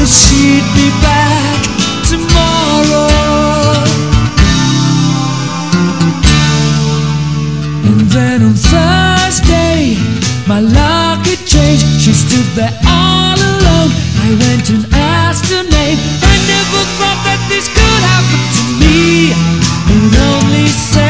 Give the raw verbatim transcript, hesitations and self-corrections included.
she'd be back tomorrow. And then on Thursday, my luck had changed. She stood there all alone. I went and asked her name. I never thought that this could happen to me. It only said